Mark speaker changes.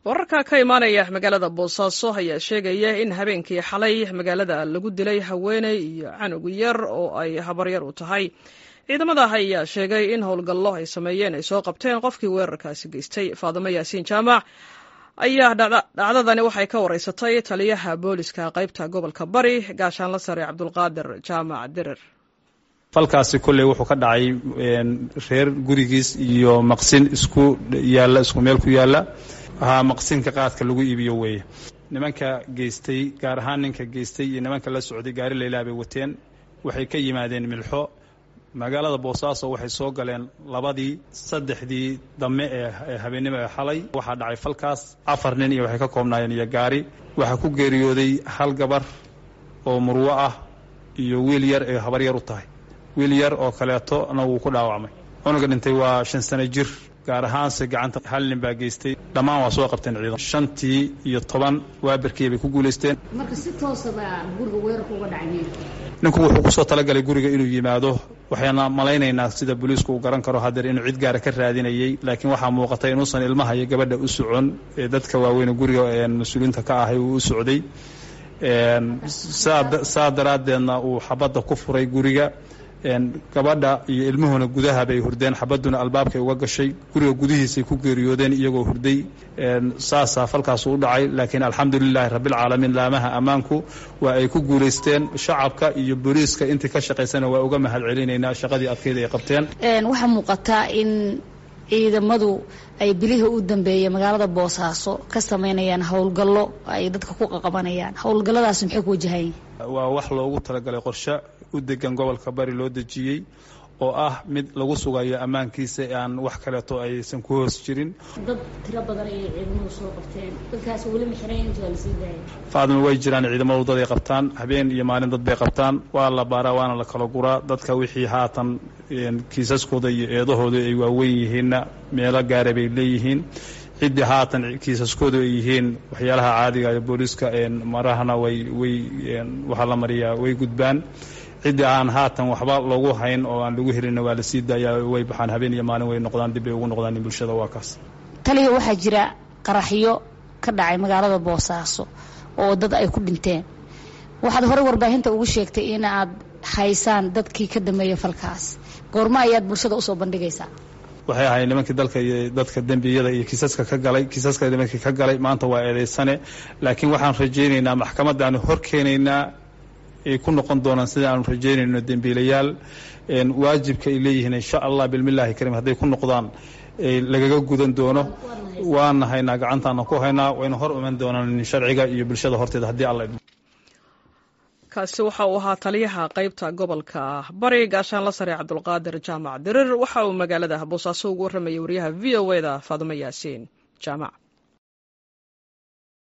Speaker 1: wararka ka imaanaya magaalada Boosaaso ayaa sheegaya in habeenkii xalay magaalada lagu dilay haweeney iyo canug yar oo ay habaryar u tahay. ciidamada ayaa sheegay in howlgallo ay sameeyeen ay soo qabteen qofkii weerarkaasi geystay. Faadimo Yaasiin Jaamac ayaa dhacdadani waxay ka wareysatay taliyaha booliska qaybta gobolka Bari gaashaanle sare Cabdulqaadir Jaamac Dirir.
Speaker 2: falkaasi kulay wuxuu ka dhacay reer gurigiis iyo maqsin isku meel ku yaala maqsinka qaadka lagu iibiyo weeye. nimanka geystay gaar ahaan ninka geystay iyo nimanka la socday gaari leylaa bay wateen, waxay ka yimaadeen milxo magaalada Boosaaso. waxay soo galeen saddexdii dame ee habeenimo ee xalay. waxaa dhacay falkaas 4 nin iyo waxay ka koobnaayeen iyo gaari. waxaa ku geeriyooday hal gabar oo murwo ah iyo wiil yar ee habar yar u tahay. wiil yar oo kaleeto na wuu ku dhaawacmay. cunuga dhintay waa 5 sano jir. gaar ahaanse gacanta hal nin baa geystay. dhammaan waa soo qabteen ciidan 5 iyo 10 waabarkii bay ku guuleysteen.
Speaker 3: marka si toosaba guriga weerarka uga dhacay
Speaker 2: ninku wuxuu ku soo talagalay guriga inuu yimaado. waxaana malaynaynaa sida booliisku uu garan karo hadeer inuu cid gaara ka raadinayay, laakiin waxaa muuqatay inuusan ilmaha iyo gabadha u socon ee dadka waaweyn guriga mas'uuliyiinta ka ahay uu u socday. saa daraadeedna uu xabadda ku furay guriga. gabadha iyo ilmuhuna gudaha bay hurdeen, xabaduna albaabkay uga gashay. guriga gudihiisay ku geeriyoodeen iyagoo hurday. saasaa falkaasu u dhacay, laakiin alxamdulilaahi rabbilcaalamiin laamaha ammaanku waa ay ku guulaysteen. shacabka iyo booliiska intii ka shaqaysana waa uga mahad celinaynaa shaqadii adkeyd ay qabteen.
Speaker 3: waxaa muuqataa in ciidamadu ay bilihii u dambeeyay magaalada Boosaaso ka sameynayaan howlgallo ay dadka ku qaqabanayaan. howlgalladaas maxay ku wajahayn?
Speaker 2: waa wax loogu talagalay qorshe u degan gobolka Bari loo dejiyey oo ah mid lagu sugayo ammaankiisa aan wax kaleeto aysan ku hoos jirin.
Speaker 3: dad tiro badan ay ciidamadu soo qabteen, dadkaas wali ma xireen inta la sii daayay.
Speaker 2: faadmo way jiraan ciidamadu dad ay qabtaan habeen iyo maalin dad bay qabtaan. waa la baaraa waana la kala guraa dadka wixii haatan kiisaskooda iyo eedahooda ay waaweyn yihiinna meelo gaara bay leeyihiin. ciddii haatan kiisaskooda ay yihiin waxyaalaha caadiga ee booliiska marahana waxaa la mariyaa way gudbaan. ciddii aan haatan waxba loogu hayn oo aan lagu helin waa la sii daayaa, way baxaan habeen iyo maalin way noqdaan, dib bay ugu noqdaan bulshada. waa kaas.
Speaker 3: taliya waxaa jira qaraxyo ka dhacay magaalada Boosaaso oo dad ay ku dhinteen. waxaad hore warbaahinta ugu sheegtay in aad haysaan dadkii ka dambeeyay falkaas. goorma ayaad bulshada u soo bandhigaysaa?
Speaker 2: waxay ahayd nimankii dalka iyo dadka dambiyada iyo kiisaska nimankii ka galay. maanta waa eedeysane, laakiin waxaan rajaynaynaa maxkamadda aanu hor keenaynaa ay ku noqon doonaan sida aanu rajaynayno dembiilayaal. waajibka ay leeyihiin insha allah bilmillaahi kariim hadday ku noqdaan lagaga gudan doono. waana haynaa, gacantaana ku haynaa, wayna hor iman doonaan sharciga iyo bulshada horteeda haddii alla idmo.
Speaker 1: kaasi waxa uu ahaa taliyaha qaybta gobolka Bari gaashaanle sare Cabdulqaadir Jaamac Dirir. waxa uu magaalada Boosaaso ugu waramayay wariyaha VOA da Faadimo Yaasiin Jaamac.